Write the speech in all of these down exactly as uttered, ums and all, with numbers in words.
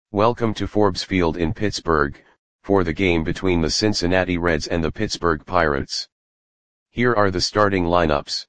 Welcome to Forbes Field in Pittsburgh, for the game between the Cincinnati Reds and the Pittsburgh Pirates. Here are the starting lineups.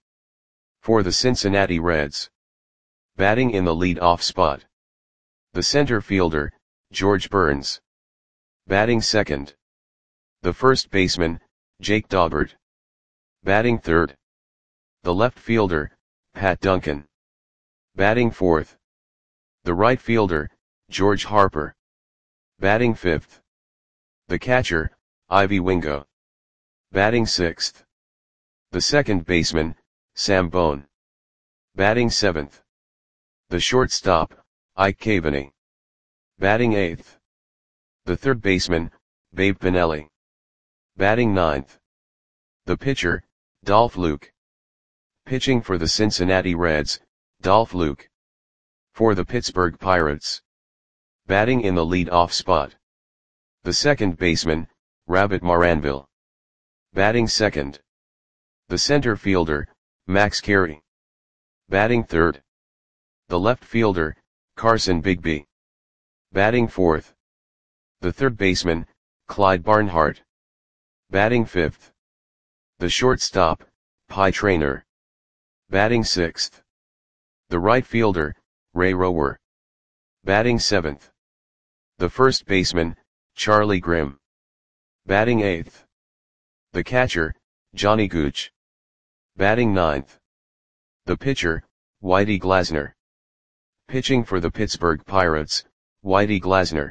For the Cincinnati Reds. Batting in the lead-off spot. The center fielder, George Burns. Batting second. The first baseman, Jake Daubert. Batting third. The left fielder, Pat Duncan. Batting fourth. The right fielder, George Harper. Batting fifth. The catcher, Ivy Wingo. Batting sixth. The second baseman, Sam Bone. Batting seventh. The shortstop, Ike Cavaney. Batting eighth. The third baseman, Babe Pinelli. Batting ninth. The pitcher, Dolph Luke. Pitching for the Cincinnati Reds, Dolph Luke. For the Pittsburgh Pirates. Batting in the lead-off spot. The second baseman, Rabbit Maranville. Batting second. The center fielder, Max Carey. Batting third. The left fielder, Carson Bigby. Batting fourth. The third baseman, Clyde Barnhart. Batting fifth. The shortstop, Pie Traynor. Batting sixth. The right fielder, Ray Rower. Batting seventh. The first baseman, Charlie Grimm. Batting eighth. The catcher, Johnny Gooch. Batting ninth. The pitcher, Whitey Glasner. Pitching for the Pittsburgh Pirates, Whitey Glasner.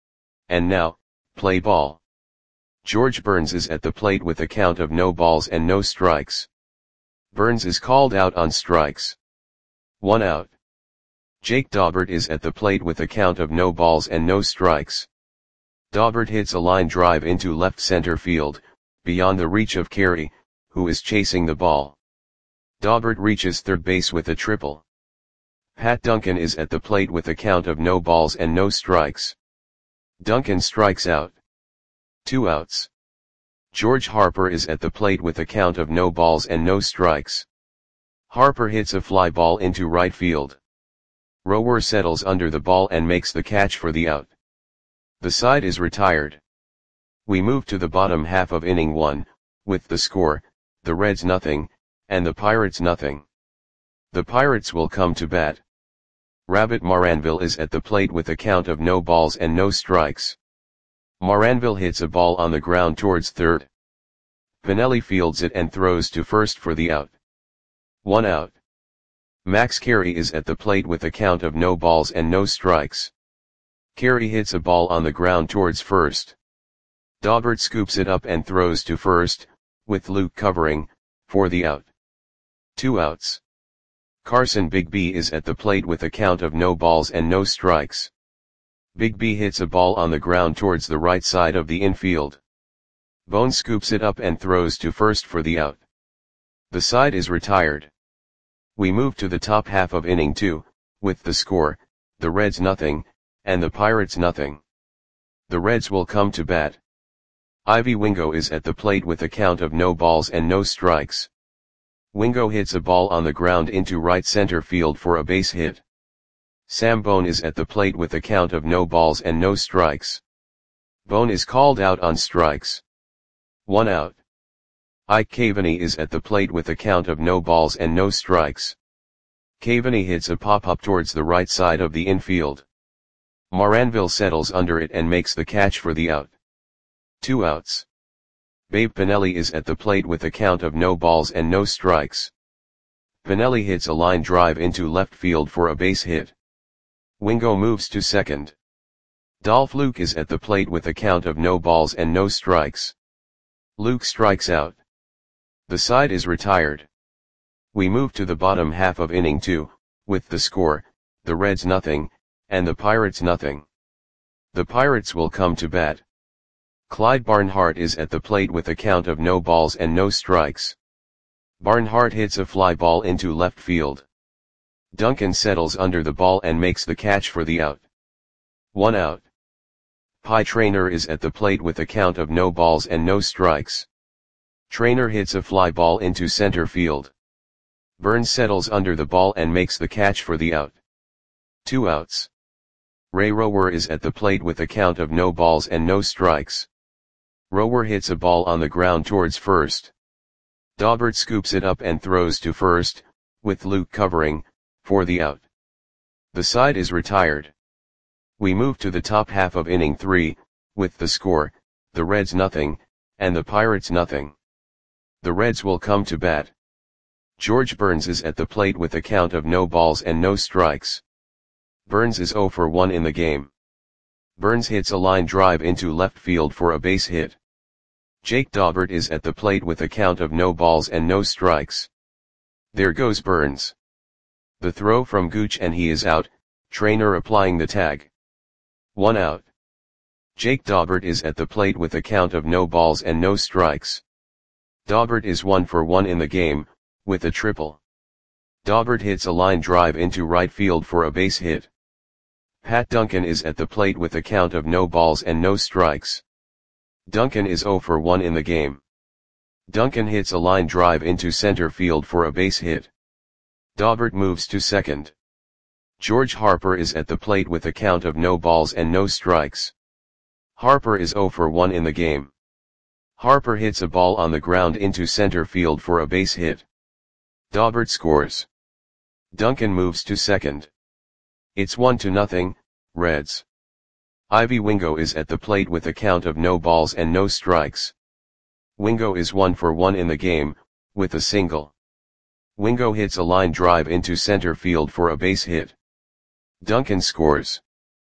And now, play ball. George Burns is at the plate with a count of no balls and no strikes. Burns is called out on strikes. One out. Jake Daubert is at the plate with a count of no balls and no strikes. Daubert hits a line drive into left center field, beyond the reach of Carey, who is chasing the ball. Daubert reaches third base with a triple. Pat Duncan is at the plate with a count of no balls and no strikes. Duncan strikes out. Two outs. George Harper is at the plate with a count of no balls and no strikes. Harper hits a fly ball into right field. Rower settles under the ball and makes the catch for the out. The side is retired. We move to the bottom half of inning one, with the score, the Reds nothing, and the Pirates nothing. The Pirates will come to bat. Rabbit Maranville is at the plate with a count of no balls and no strikes. Maranville hits a ball on the ground towards third. Pinelli fields it and throws to first for the out. One out. Max Carey is at the plate with a count of no balls and no strikes. Carey hits a ball on the ground towards first. Daubert scoops it up and throws to first, with Luke covering, for the out. Two outs. Carson Bigby is at the plate with a count of no balls and no strikes. Bigby hits a ball on the ground towards the right side of the infield. Bone scoops it up and throws to first for the out. The side is retired. We move to the top half of inning two, with the score, the Reds nothing, and the Pirates nothing. The Reds will come to bat. Ivy Wingo is at the plate with a count of no balls and no strikes. Wingo hits a ball on the ground into right center field for a base hit. Sam Bone is at the plate with a count of no balls and no strikes. Bone is called out on strikes. One out. Ike Cavaney is at the plate with a count of no balls and no strikes. Cavaney hits a pop-up towards the right side of the infield. Maranville settles under it and makes the catch for the out. Two outs. Babe Pinelli is at the plate with a count of no balls and no strikes. Pinelli hits a line drive into left field for a base hit. Wingo moves to second. Dolph Luke is at the plate with a count of no balls and no strikes. Luke strikes out. The side is retired. We move to the bottom half of inning two, with the score, the Reds nothing, and the Pirates nothing. The Pirates will come to bat. Clyde Barnhart is at the plate with a count of no balls and no strikes. Barnhart hits a fly ball into left field. Duncan settles under the ball and makes the catch for the out. One out. Pie Traynor is at the plate with a count of no balls and no strikes. Traynor hits a fly ball into center field. Burns settles under the ball and makes the catch for the out. Two outs. Ray Rower is at the plate with a count of no balls and no strikes. Rower hits a ball on the ground towards first. Daubert scoops it up and throws to first, with Luke covering, for the out. The side is retired. We move to the top half of inning three, with the score, the Reds nothing, and the Pirates nothing. The Reds will come to bat. George Burns is at the plate with a count of no balls and no strikes. Burns is oh for one in the game. Burns hits a line drive into left field for a base hit. Jake Daubert is at the plate with a count of no balls and no strikes. There goes Burns. The throw from Gooch and he is out, trainer applying the tag. One out. Jake Daubert is at the plate with a count of no balls and no strikes. Daubert is one for one in the game, with a triple. Daubert hits a line drive into right field for a base hit. Pat Duncan is at the plate with a count of no balls and no strikes. Duncan is oh for one in the game. Duncan hits a line drive into center field for a base hit. Daubert moves to second. George Harper is at the plate with a count of no balls and no strikes. Harper is oh for one in the game. Harper hits a ball on the ground into center field for a base hit. Daubert scores. Duncan moves to second. It's one to nothing, Reds. Ivy Wingo is at the plate with a count of no balls and no strikes. Wingo is one for one in the game, with a single. Wingo hits a line drive into center field for a base hit. Duncan scores.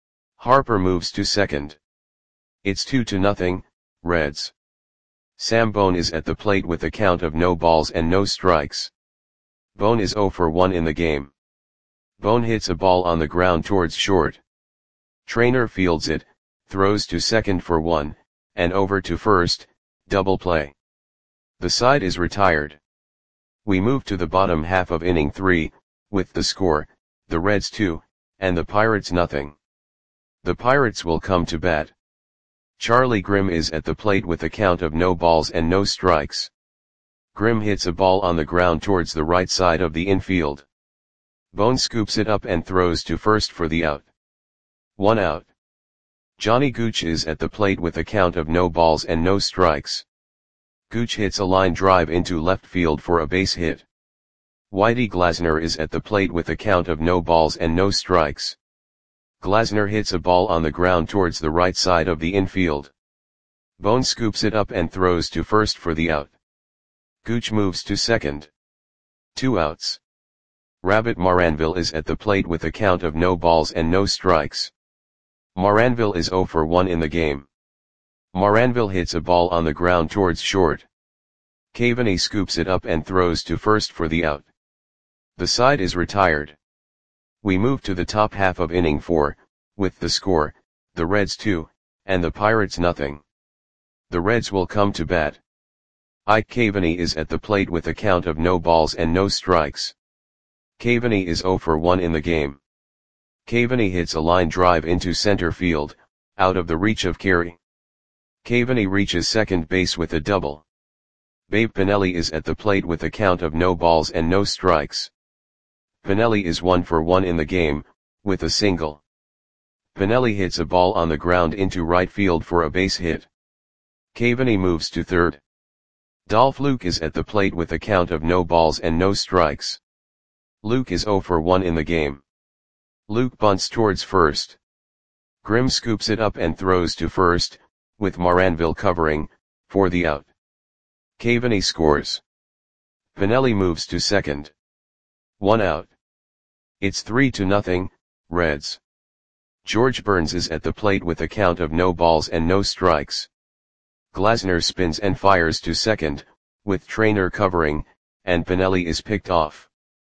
Harper moves to second. It's two to nothing, Reds. Sam Bone is at the plate with a count of no balls and no strikes. Bone is oh for one in the game. Bone hits a ball on the ground towards short. Trainer fields it, throws to second for one, and over to first, double play. The side is retired. We move to the bottom half of inning three, with the score, the Reds two, and the Pirates nothing. The Pirates will come to bat. Charlie Grimm is at the plate with a count of no balls and no strikes. Grimm hits a ball on the ground towards the right side of the infield. Bone scoops it up and throws to first for the out. One out. Johnny Gooch is at the plate with a count of no balls and no strikes. Gooch hits a line drive into left field for a base hit. Whitey Glasner is at the plate with a count of no balls and no strikes. Glasner hits a ball on the ground towards the right side of the infield. Bone scoops it up and throws to first for the out. Gooch moves to second. Two outs. Rabbit Moranville is at the plate with a count of no balls and no strikes. Moranville is oh for one in the game. Moranville hits a ball on the ground towards short. Caveney scoops it up and throws to first for the out. The side is retired. We move to the top half of inning four, with the score, the Reds two, and the Pirates nothing. The Reds will come to bat. Ike Caveney is at the plate with a count of no balls and no strikes. Caveney is oh for one in the game. Caveney hits a line drive into center field, out of the reach of Carey. Caveney reaches second base with a double. Babe Pinelli is at the plate with a count of no balls and no strikes. Pinelli is one for one in the game, with a single. Pinelli hits a ball on the ground into right field for a base hit. Caveney moves to third. Dolph Luke is at the plate with a count of no balls and no strikes. Luke is oh for one in the game. Luke bunts towards first. Grimm scoops it up and throws to first, with Moranville covering, for the out. Caveney scores. Pinelli moves to second. One out. It's three to nothing, Reds. George Burns is at the plate with a count of no balls and no strikes. Glasner spins and fires to second, with Trainer covering, and Pinelli is picked off.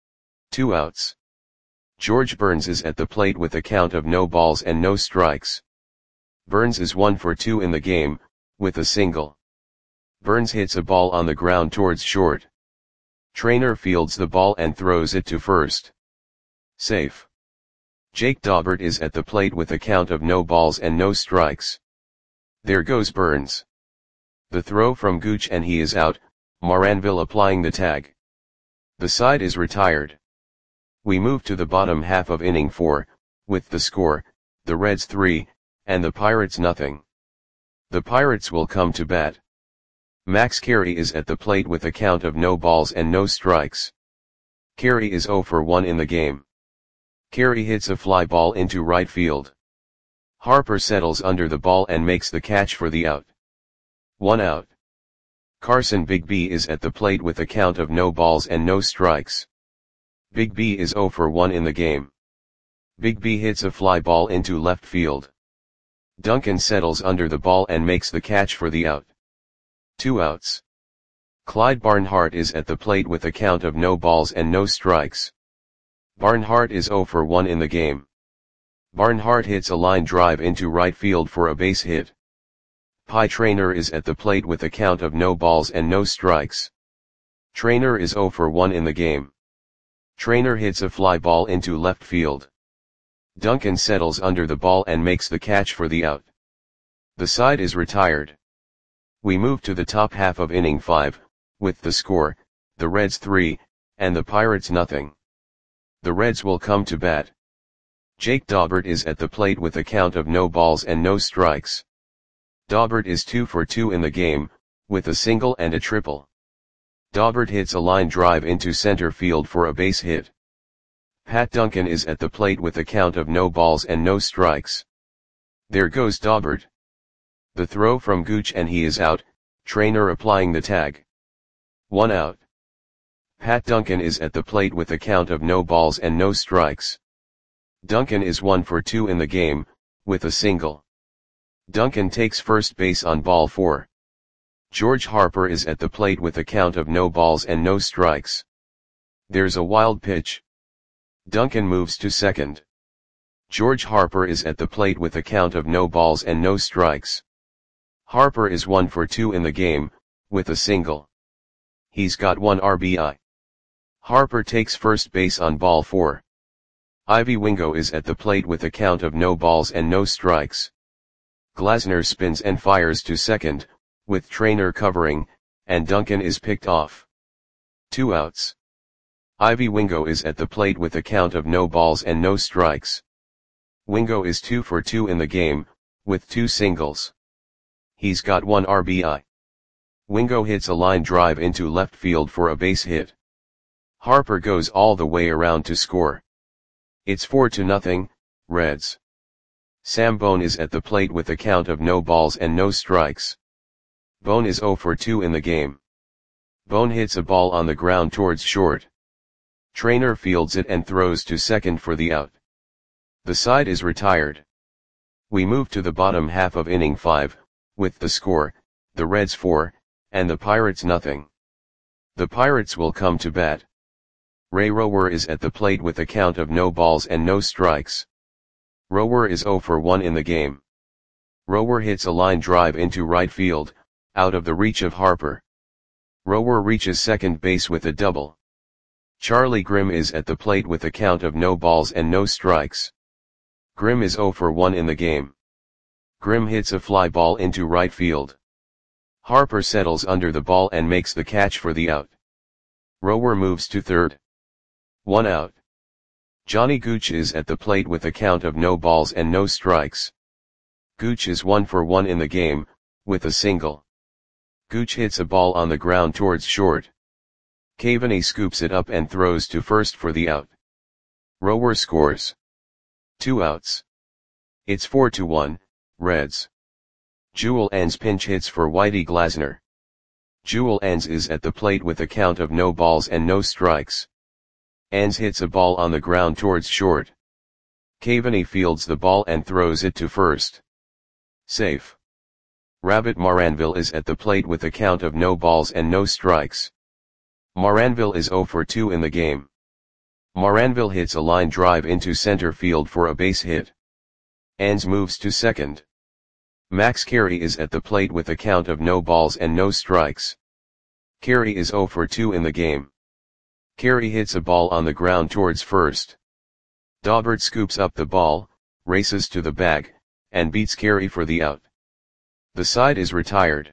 Two outs. George Burns is at the plate with a count of no balls and no strikes. Burns is one for two in the game, with a single. Burns hits a ball on the ground towards short. Trainer fields the ball and throws it to first. Safe. Jake Daubert is at the plate with a count of no balls and no strikes. There goes Burns. The throw from Gooch and he is out, Moranville applying the tag. The side is retired. We move to the bottom half of inning four, with the score, the Reds three, and the Pirates nothing. The Pirates will come to bat. Max Carey is at the plate with a count of no balls and no strikes. Carey is zero for one in the game. Carey hits a fly ball into right field. Harper settles under the ball and makes the catch for the out. One out. Carson Big B is at the plate with a count of no balls and no strikes. Big B is zero for one in the game. Big B hits a fly ball into left field. Duncan settles under the ball and makes the catch for the out. Two outs. Clyde Barnhart is at the plate with a count of no balls and no strikes. Barnhart is zero for one in the game. Barnhart hits a line drive into right field for a base hit. Pie Traynor is at the plate with a count of no balls and no strikes. Traynor is zero for one in the game. Traynor hits a fly ball into left field. Duncan settles under the ball and makes the catch for the out. The side is retired. We move to the top half of inning five, with the score, the Reds three, and the Pirates nothing. The Reds will come to bat. Jake Daubert is at the plate with a count of no balls and no strikes. Daubert is two for two in the game, with a single and a triple. Daubert hits a line drive into center field for a base hit. Pat Duncan is at the plate with a count of no balls and no strikes. There goes Daubert. The throw from Gooch and he is out, Traynor applying the tag. One out. Pat Duncan is at the plate with a count of no balls and no strikes. Duncan is one for two in the game, with a single. Duncan takes first base on ball four. George Harper is at the plate with a count of no balls and no strikes. There's a wild pitch. Duncan moves to second. George Harper is at the plate with a count of no balls and no strikes. Harper is one for two in the game, with a single. He's got one R B I. Harper takes first base on ball four. Ivy Wingo is at the plate with a count of no balls and no strikes. Glasner spins and fires to second, with Traynor covering, and Duncan is picked off. Two outs. Ivy Wingo is at the plate with a count of no balls and no strikes. Wingo is two for two in the game, with two singles. He's got one R B I. Wingo hits a line drive into left field for a base hit. Harper goes all the way around to score. It's four to nothing, Reds. Sam Bone is at the plate with a count of no balls and no strikes. Bone is zero for two in the game. Bone hits a ball on the ground towards short. Traynor fields it and throws to second for the out. The side is retired. We move to the bottom half of inning five, with the score, the Reds four, and the Pirates nothing. The Pirates will come to bat. Ray Rower is at the plate with a count of no balls and no strikes. Rower is zero for one in the game. Rower hits a line drive into right field, out of the reach of Harper. Rower reaches second base with a double. Charlie Grimm is at the plate with a count of no balls and no strikes. Grimm is zero for one in the game. Grimm hits a fly ball into right field. Harper settles under the ball and makes the catch for the out. Rower moves to third. One out. Johnny Gooch is at the plate with a count of no balls and no strikes. Gooch is one for one in the game, with a single. Gooch hits a ball on the ground towards short. Cavaney scoops it up and throws to first for the out. Rower scores. Two outs. It's four to one, Reds. Jewel Enns pinch hits for Whitey Glasner. Jewel Enns is at the plate with a count of no balls and no strikes. Enns hits a ball on the ground towards short. Cavaney fields the ball and throws it to first. Safe. Rabbit Maranville is at the plate with a count of no balls and no strikes. Maranville is zero for two in the game. Maranville hits a line drive into center field for a base hit. Enns moves to second. Max Carey is at the plate with a count of no balls and no strikes. Carey is zero for two in the game. Carey hits a ball on the ground towards first. Daubert scoops up the ball, races to the bag, and beats Carey for the out. The side is retired.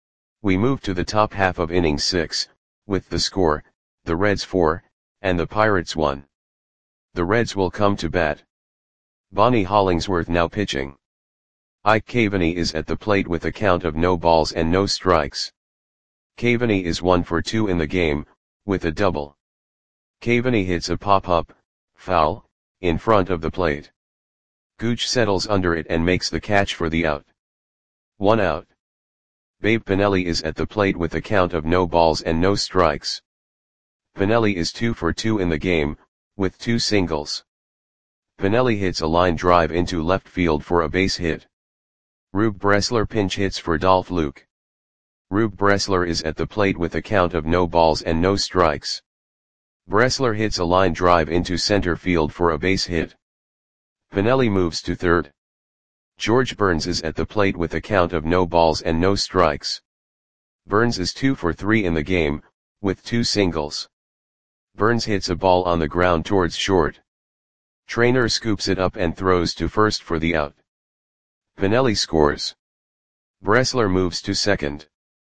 We move to the top half of inning six, with the score, the Reds four, and the Pirates one. The Reds will come to bat. Bonnie Hollingsworth now pitching. Ike Caveney is at the plate with a count of no balls and no strikes. Caveney is one for two in the game, with a double. Caveney hits a pop-up, foul, in front of the plate. Gooch settles under it and makes the catch for the out. One out. Babe Pinelli is at the plate with a count of no balls and no strikes. Pinelli is two for two in the game, with two singles. Pinelli hits a line drive into left field for a base hit. Rube Bressler pinch hits for Dolph Luke. Rube Bressler is at the plate with a count of no balls and no strikes. Bressler hits a line drive into center field for a base hit. Pinelli moves to third. George Burns is at the plate with a count of no balls and no strikes. Burns is two for three in the game, with two singles. Burns hits a ball on the ground towards short. Trainer scoops it up and throws to first for the out. Pinelli scores. Bressler moves to second.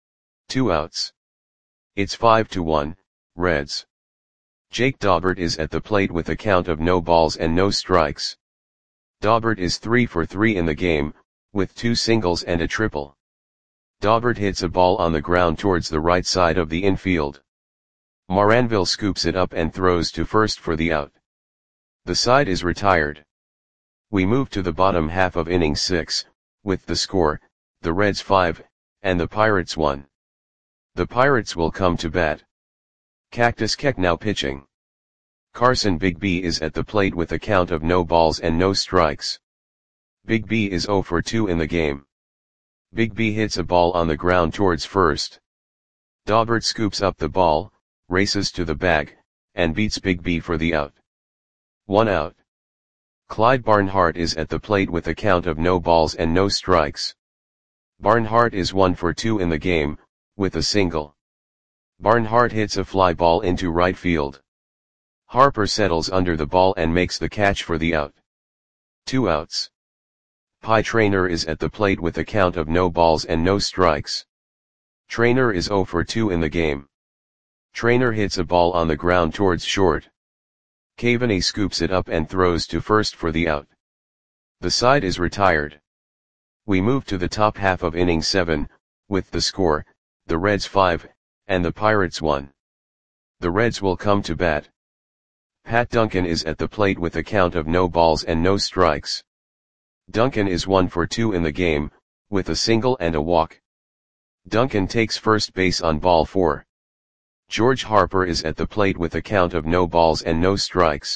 Two outs. It's five to one, Reds. Jake Daubert is at the plate with a count of no balls and no strikes. Daubert is three for three in the game, with two singles and a triple. Daubert hits a ball on the ground towards the right side of the infield. Moranville scoops it up and throws to first for the out. The side is retired. We move to the bottom half of inning six, with the score, the Reds five, and the Pirates one. The Pirates will come to bat. Cactus Keck now pitching. Carson Big B is at the plate with a count of no balls and no strikes. Big B is zero for two in the game. Big B hits a ball on the ground towards first. Daubert scoops up the ball, races to the bag, and beats Big B for the out. One out. Clyde Barnhart is at the plate with a count of no balls and no strikes. Barnhart is one for two in the game, with a single. Barnhart hits a fly ball into right field. Harper settles under the ball and makes the catch for the out. Two outs. Pie Traynor is at the plate with a count of no balls and no strikes. Traynor is zero for two in the game. Traynor hits a ball on the ground towards short. Caveney scoops it up and throws to first for the out. The side is retired. We move to the top half of inning seven, with the score, the Reds five, and the Pirates one. The Reds will come to bat. Pat Duncan is at the plate with a count of no balls and no strikes. Duncan is one for two in the game, with a single and a walk. Duncan takes first base on ball four. George Harper is at the plate with a count of no balls and no strikes.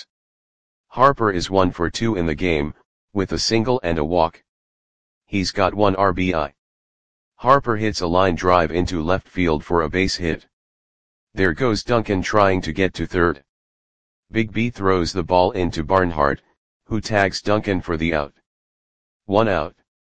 Harper is one for two in the game, with a single and a walk. He's got one R B I. Harper hits a line drive into left field for a base hit. There goes Duncan trying to get to third. Big B throws the ball into Barnhart, who tags Duncan for the out. One out.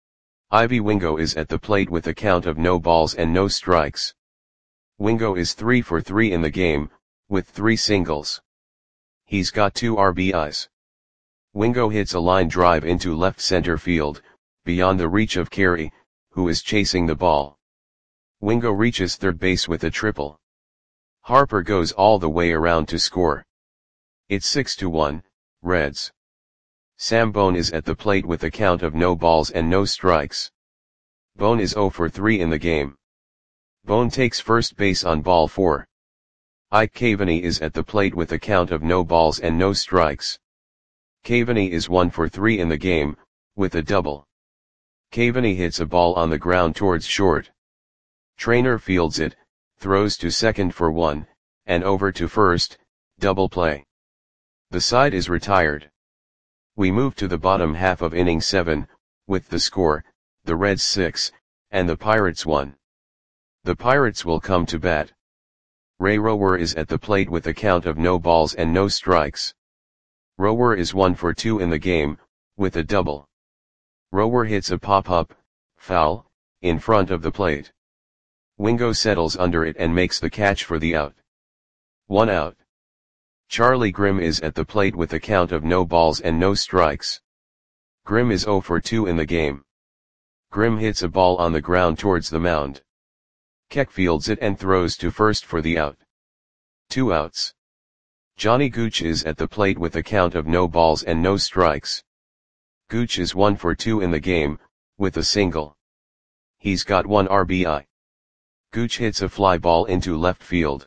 Ivy Wingo is at the plate with a count of no balls and no strikes. Wingo is three for three in the game, with three singles. He's got two R B Is. Wingo hits a line drive into left center field, beyond the reach of Carey, who is chasing the ball. Wingo reaches third base with a triple. Harper goes all the way around to score. It's six to one, Reds. Sam Bone is at the plate with a count of no balls and no strikes. Bone is zero for three in the game. Bone takes first base on ball four. Ike Caveney is at the plate with a count of no balls and no strikes. Caveney is one for three in the game, with a double. Caveney hits a ball on the ground towards short. Traynor fields it, throws to second for one, and over to first, double play. The side is retired. We move to the bottom half of inning seven, with the score, the Reds six, and the Pirates one. The Pirates will come to bat. Ray Rower is at the plate with a count of no balls and no strikes. Rower is one for two in the game, with a double. Rower hits a pop-up, foul, in front of the plate. Wingo settles under it and makes the catch for the out. One out. Charlie Grimm is at the plate with a count of no balls and no strikes. Grimm is zero for two in the game. Grimm hits a ball on the ground towards the mound. Keck fields it and throws to first for the out. Two outs. Johnny Gooch is at the plate with a count of no balls and no strikes. Gooch is one for two in the game, with a single. He's got one R B I. Gooch hits a fly ball into left field.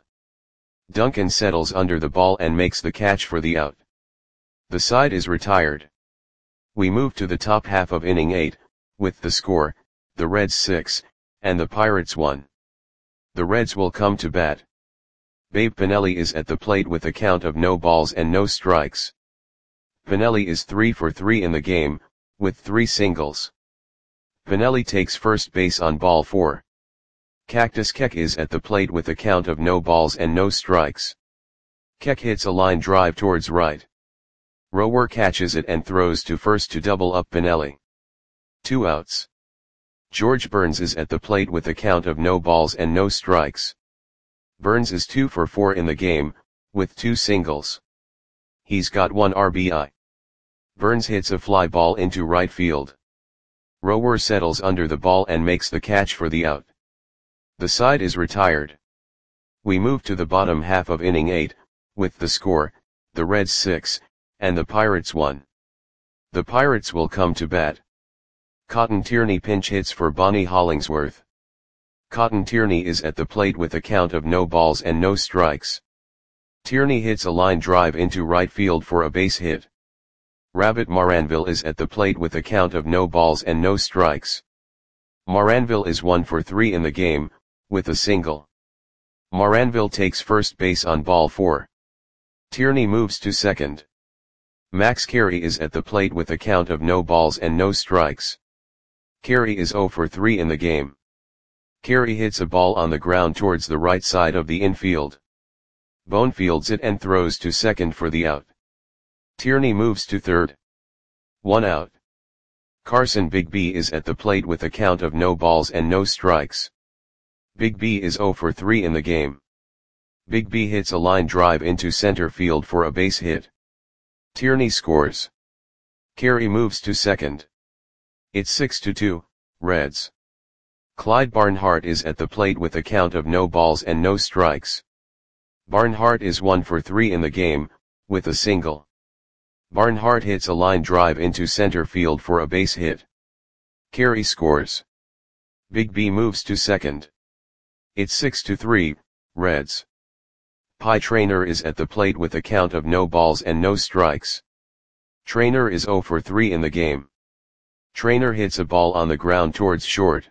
Duncan settles under the ball and makes the catch for the out. The side is retired. We move to the top half of inning eight, with the score, the Reds six, and the Pirates one. The Reds will come to bat. Babe Pinelli is at the plate with a count of no balls and no strikes. Pinelli is three for three in the game, with three singles. Pinelli takes first base on ball four. Cactus Keck is at the plate with a count of no balls and no strikes. Keck hits a line drive towards right. Rower catches it and throws to first to double up Pinelli. Two outs. George Burns is at the plate with a count of no balls and no strikes. Burns is two for four in the game, with two singles. He's got one R B I. Burns hits a fly ball into right field. Rower settles under the ball and makes the catch for the out. The side is retired. We move to the bottom half of inning eight, with the score, the Reds six, and the Pirates one. The Pirates will come to bat. Cotton Tierney pinch hits for Bonnie Hollingsworth. Cotton Tierney is at the plate with a count of no balls and no strikes. Tierney hits a line drive into right field for a base hit. Rabbit Maranville is at the plate with a count of no balls and no strikes. Maranville is one for three in the game, with a single. Maranville takes first base on ball four. Tierney moves to second. Max Carey is at the plate with a count of no balls and no strikes. Carey is zero for three in the game. Carey hits a ball on the ground towards the right side of the infield. Bone fields it and throws to second for the out. Tierney moves to third. One out. Carson Big B is at the plate with a count of no balls and no strikes. Big B is zero for three in the game. Big B hits a line drive into center field for a base hit. Tierney scores. Carey moves to second. It's six to two, Reds. Clyde Barnhart is at the plate with a count of no balls and no strikes. Barnhart is one for three in the game, with a single. Barnhart hits a line drive into center field for a base hit. Carey scores. Big B moves to second. It's six to three, Reds. Pie Traynor is at the plate with a count of no balls and no strikes. Traynor is zero for three in the game. Traynor hits a ball on the ground towards short.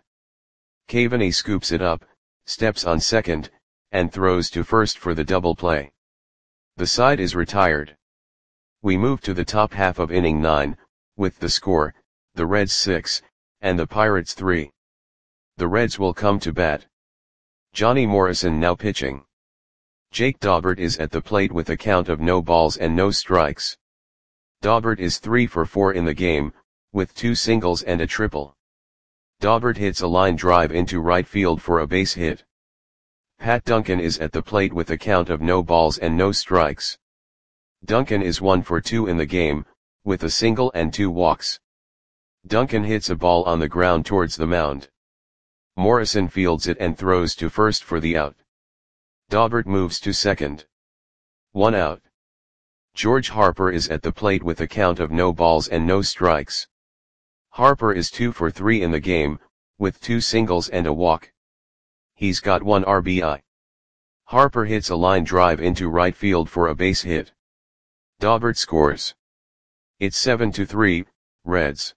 Cavaney scoops it up, steps on second, and throws to first for the double play. The side is retired. We move to the top half of inning nine, with the score, the Reds six, and the Pirates three. The Reds will come to bat. Johnny Morrison now pitching. Jake Daubert is at the plate with a count of no balls and no strikes. Daubert is three for four in the game, with two singles and a triple. Daubert hits a line drive into right field for a base hit. Pat Duncan is at the plate with a count of no balls and no strikes. Duncan is one for two in the game, with a single and two walks. Duncan hits a ball on the ground towards the mound. Morrison fields it and throws to first for the out. Daubert moves to second. One out. George Harper is at the plate with a count of no balls and no strikes. Harper is two for three in the game, with two singles and a walk. He's got one R B I. Harper hits a line drive into right field for a base hit. Daubert scores. It's seven to three, Reds.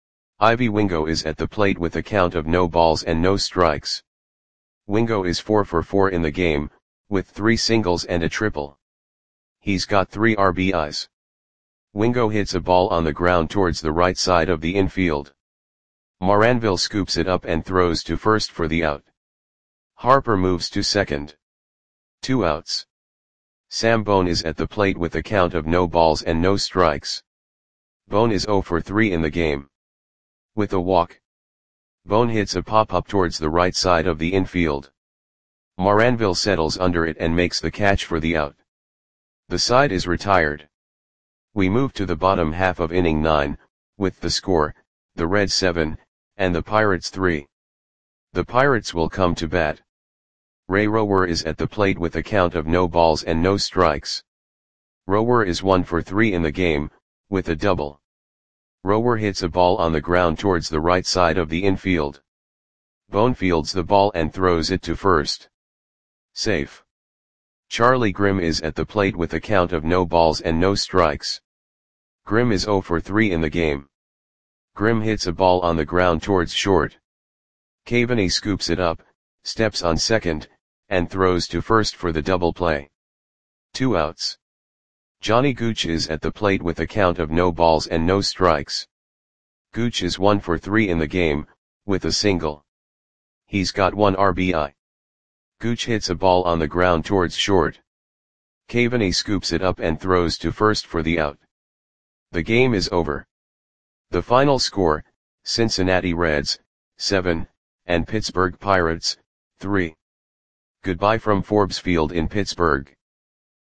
Ivy Wingo is at the plate with a count of no balls and no strikes. Wingo is four for four in the game, with three singles and a triple. He's got three R B Is. Wingo hits a ball on the ground towards the right side of the infield. Maranville scoops it up and throws to first for the out. Harper moves to second. Two outs. Sam Bone is at the plate with a count of no balls and no strikes. Bone is zero for three in the game. With a walk. Bone hits a pop-up towards the right side of the infield. Maranville settles under it and makes the catch for the out. The side is retired. We move to the bottom half of inning nine, with the score, the Reds seven, and the Pirates three. The Pirates will come to bat. Ray Rower is at the plate with a count of no balls and no strikes. Rower is one for three in the game, with a double. Rower hits a ball on the ground towards the right side of the infield. Bone fields the ball and throws it to first. Safe. Charlie Grimm is at the plate with a count of no balls and no strikes. Grimm is zero for three in the game. Grimm hits a ball on the ground towards short. Caveney scoops it up, steps on second, and throws to first for the double play. Two outs. Johnny Gooch is at the plate with a count of no balls and no strikes. Gooch is one for three in the game, with a single. He's got one R B I. Gooch hits a ball on the ground towards short. Caveney scoops it up and throws to first for the out. The game is over. The final score, Cincinnati Reds, seven, and Pittsburgh Pirates, three. Goodbye from Forbes Field in Pittsburgh.